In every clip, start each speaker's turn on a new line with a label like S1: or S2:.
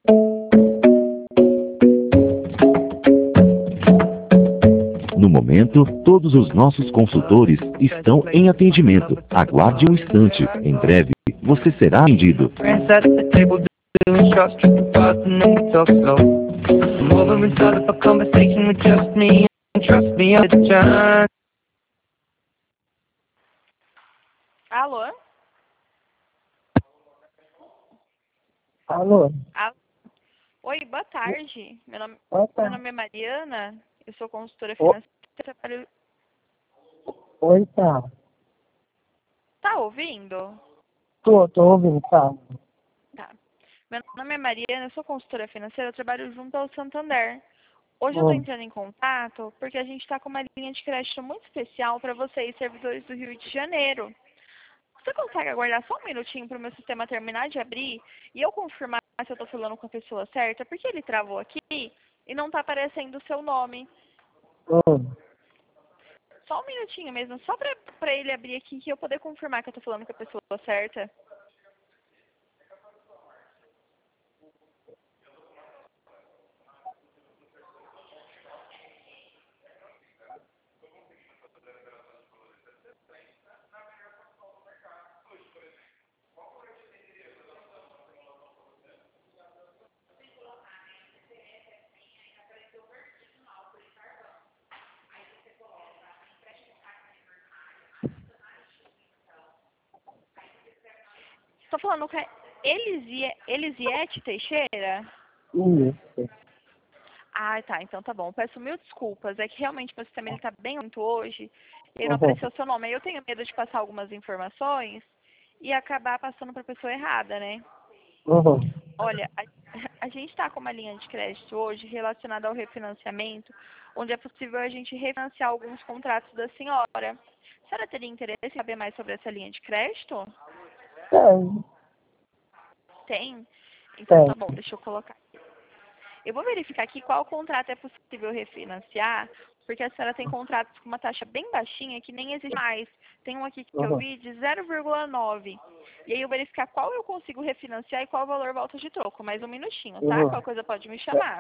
S1: No momento, todos os nossos consultores estão em atendimento. Aguarde um instante. Em breve, você será atendido.
S2: Alô?
S3: Alô?
S2: Oi, boa tarde. Meu
S3: Opa.
S2: nome é Mariana, eu sou consultora
S3: Ô.
S2: financeira.
S3: Oi, tá.
S2: Tá ouvindo?
S3: Tô ouvindo, tá.
S2: Tá. Meu nome é Mariana, eu sou consultora financeira, eu trabalho junto ao Santander. Hoje eu
S3: Ô.
S2: estou entrando em contato porque a gente está com uma linha de crédito muito especial para vocês, servidores do Rio de Janeiro. Você consegue aguardar só um minutinho para o meu sistema terminar de abrir e eu confirmar se eu estou falando com a pessoa certa? Porque ele travou aqui e não está aparecendo o seu nome.
S3: Ô.
S2: Só um minutinho mesmo, só para ele abrir aqui e eu poder confirmar que eu estou falando com a pessoa certa. Estou falando com a Elisiete Teixeira?
S3: Isso.
S2: Ah, tá. Então tá bom. Peço mil desculpas. É que realmente meu sistema ele tá bem lento hoje. E não
S3: Uhum.
S2: apareceu o seu nome. Aí eu tenho medo de passar algumas informações e acabar passando para a pessoa errada, né?
S3: Uhum.
S2: Olha, a gente está com uma linha de crédito hoje relacionada ao refinanciamento, onde é possível a gente refinanciar alguns contratos da senhora. A senhora teria interesse em saber mais sobre essa linha de crédito?
S3: Tem.
S2: Tem? Então tá
S3: Tem.
S2: bom, deixa eu colocar. Eu vou verificar aqui qual contrato é possível refinanciar, porque a senhora tem contratos com uma taxa bem baixinha que nem existe mais. Tem um aqui que eu
S3: Uhum.
S2: vi de 0,9. E aí eu verificar qual eu consigo refinanciar e qual o valor volta de troco. Mais um minutinho, tá?
S3: Uhum.
S2: Qual coisa pode me chamar?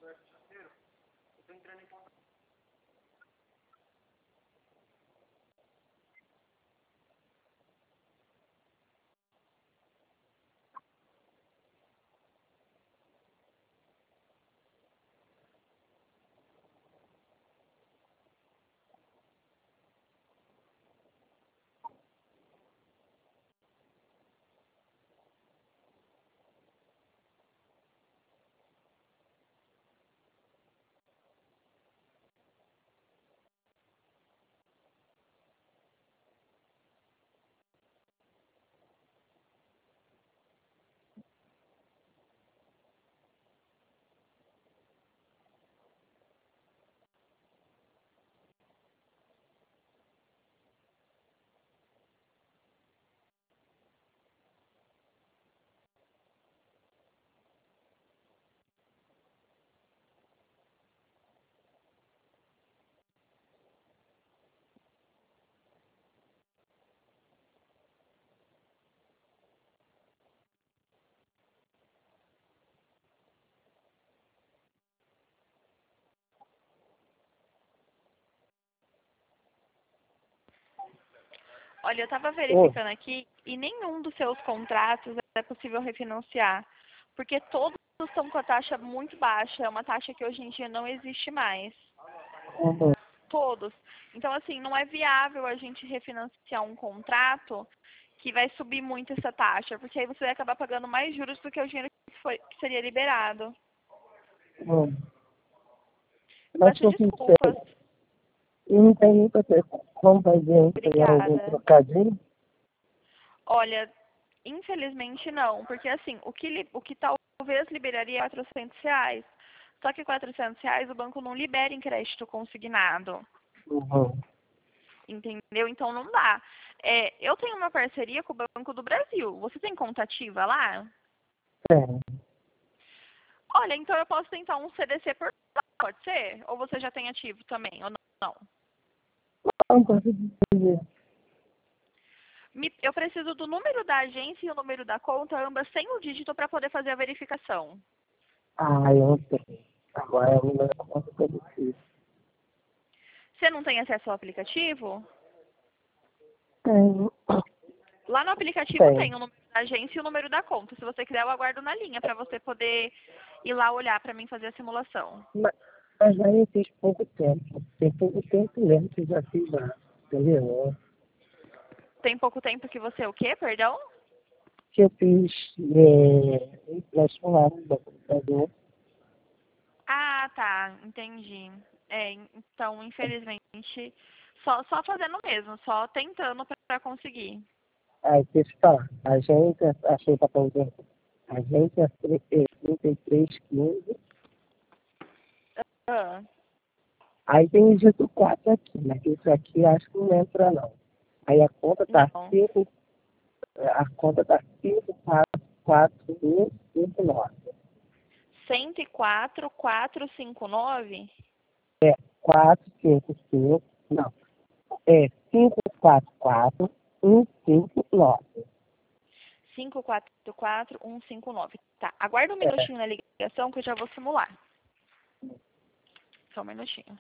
S2: Olha, eu estava verificando aqui e nenhum dos seus contratos é possível refinanciar, porque todos estão com a taxa muito baixa, é uma taxa que hoje em dia não existe mais.
S3: Uhum.
S2: Todos. Então, assim, não é viável a gente refinanciar um contrato que vai subir muito essa taxa, porque aí você vai acabar pagando mais juros do que o dinheiro que seria liberado.
S3: Uhum. Mas
S2: Peço
S3: que eu
S2: desculpas.
S3: e não tem nem pra ter como fazer entre algum
S2: Obrigada.
S3: trocadilho?
S2: Olha, infelizmente não, porque assim, o que talvez liberaria é R$ 400. Só que R$ 400 o banco não libera em crédito consignado.
S3: Uhum.
S2: Entendeu? Então não dá. Eu tenho uma parceria com o Banco do Brasil. Você tem conta ativa lá?
S3: Tem.
S2: Olha, então eu posso tentar um CDC por lá, pode ser? Ou você já tem ativo também, ou não?
S3: Não posso dizer.
S2: Eu preciso do número da agência e o número da conta, ambas sem o dígito, para poder fazer a verificação.
S3: Ah, eu não tenho. Agora é o número da conta que eu preciso.
S2: Você não tem acesso ao aplicativo?
S3: Tenho.
S2: Lá no aplicativo
S3: Tenho.
S2: tem o número da agência e o número da conta. Se você quiser, eu aguardo na linha para você poder ir lá olhar para mim fazer a simulação.
S3: Mas aí eu fiz pouco tempo. Tem pouco tempo mesmo que eu já fiz lá. Entendeu?
S2: Tem pouco tempo que você o quê, perdão?
S3: Que eu fiz um empréstimo lá no computador.
S2: Ah, tá, entendi. Então, infelizmente, só fazendo mesmo, só tentando para conseguir.
S3: Aí, deixa eu falar. A gente, achei para fazer. A gente é 3315.
S2: Ah,
S3: Aí tem o dígito 4 aqui, mas isso aqui acho que não entra não. Aí
S2: não.
S3: a conta tá 54159.
S2: 104.459?
S3: É 455, não, é 544159.
S2: 544.159. Tá, aguarda um
S3: É,
S2: minutinho na ligação que eu já vou simular. Só um minutinho.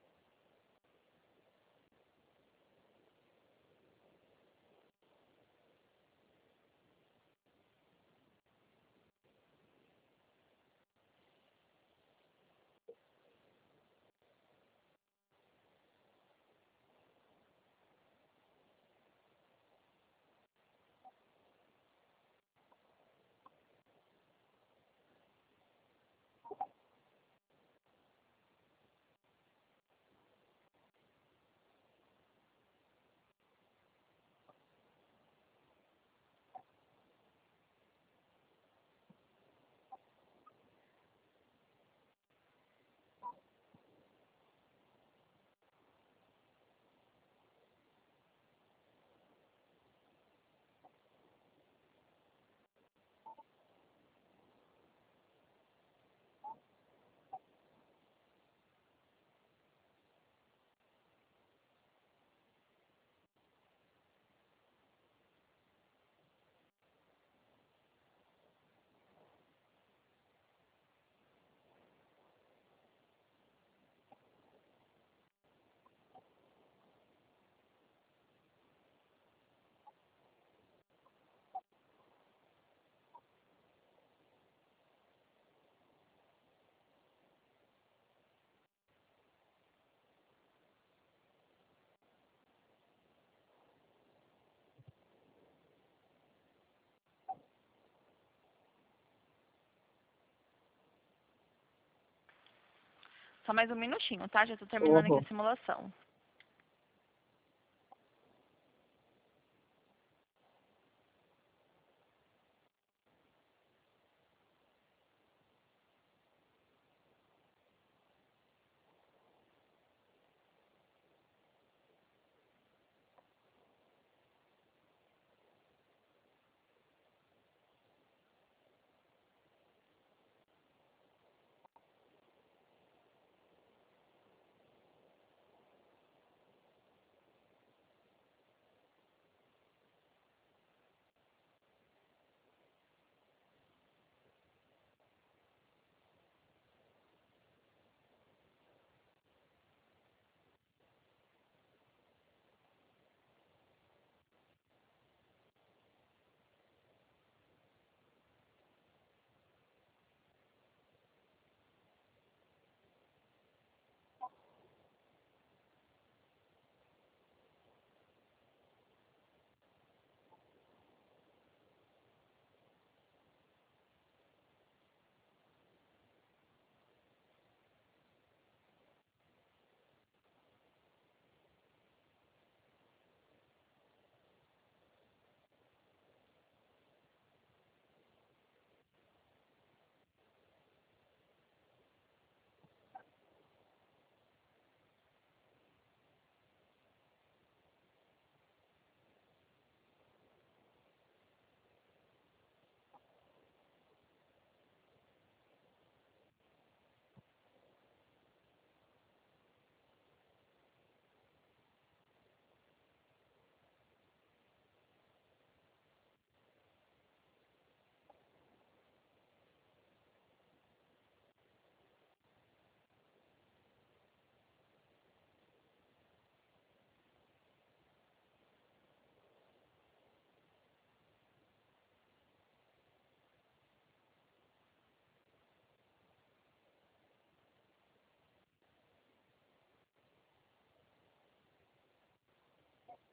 S2: Só mais um minutinho, tá? Já tô terminando aqui a
S3: uhum.
S2: simulação.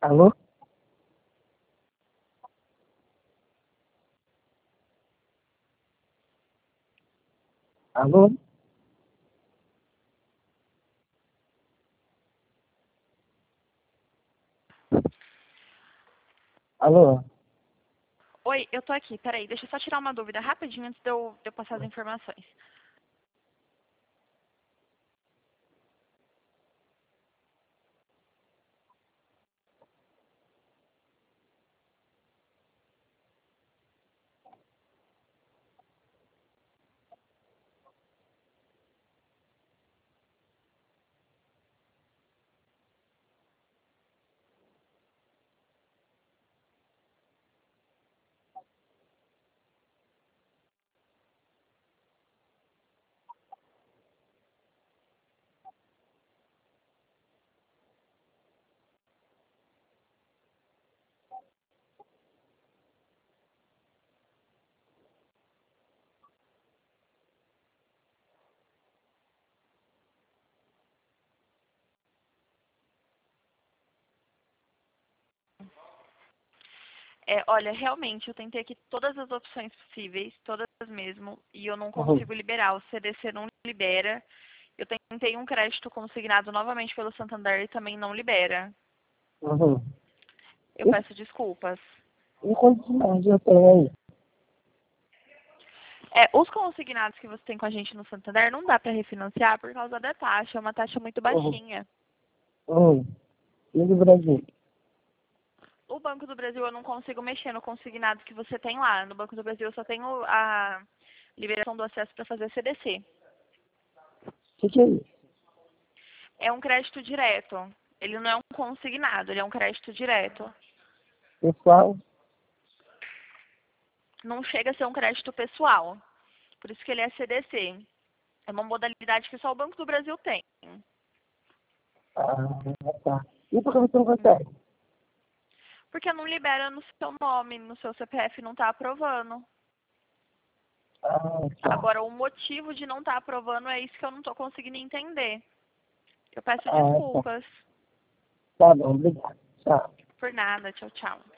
S3: Alô? Alô? Alô?
S2: Oi, eu tô aqui. Peraí, deixa eu só tirar uma dúvida rapidinho antes de eu passar as informações. Olha, realmente, eu tentei aqui todas as opções possíveis, todas mesmo, e eu não
S3: Uhum.
S2: consigo liberar. O CDC não libera. Eu tentei um crédito consignado novamente pelo Santander e também não libera.
S3: Uhum.
S2: Eu peço desculpas.
S3: E quantos mais eu tenho aí?
S2: Os consignados que você tem com a gente no Santander não dá para refinanciar por causa da taxa, é uma taxa muito
S3: Uhum.
S2: baixinha.
S3: Uhum. E do Brasil?
S2: O Banco do Brasil eu não consigo mexer no consignado que você tem lá. No Banco do Brasil eu só tenho a liberação do acesso para fazer CDC.
S3: O que é isso?
S2: É um crédito direto. Ele não é um consignado, ele é um crédito direto.
S3: Pessoal?
S2: Não chega a ser um crédito pessoal. Por isso que ele é CDC. É uma modalidade que só o Banco do Brasil tem.
S3: Ah, tá. E por que você não consegue?
S2: Porque não libera no seu nome, no seu CPF não está aprovando.
S3: Ah, tá.
S2: Agora, o motivo de não estar aprovando é isso que eu não estou conseguindo entender. Eu peço
S3: Ah, tá.
S2: desculpas.
S3: Tá bom, obrigado. Tchau.
S2: Por nada. Tchau, tchau.